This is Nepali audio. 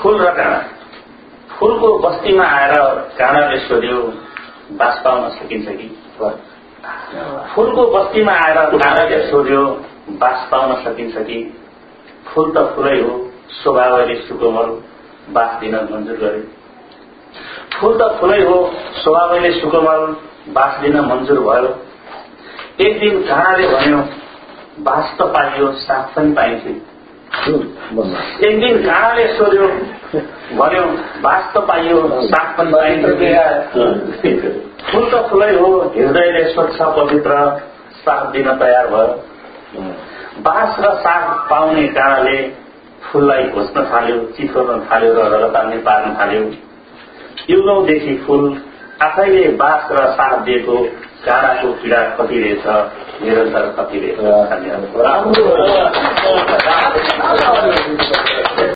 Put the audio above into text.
फूल र काँडा। फूलको बस्तीमा आएर काँडाले सोध्यो बास पाउन सकिन्छ कि? फूलको बस्तीमा आएर काँडाले सोध्यो बास पाउन सकिन्छ कि? फूल त फूलै हो, स्वभावले सुकोमल, बास दिन मन्जुर गरे। फूल त फूलै हो, स्वभावले सुकोमल, बास दिन मन्जुर भयो। एक दिन काँडाले भन्यो बास त पाइयो, साथ पनि पाइन्छ। एक दिन काँडाले सोध्यो भन्यो बास त पाइयो, साथ पनि पाइन्छ। फूल त फूलै हो, हृदयले स्वच्छ पवित्र, साथ दिन तयार भयो। बास र साथ पाउने काँडाले फूललाई घोच्न थाल्यो, चिसोर्न थाल्यो र रगताल्ने पार्न थाल्यो। युगौंदेखि फूल आफैले बास र साथ दिएको काँडाको पीडा कति रहेछ, निरन्तर कति रहेछ।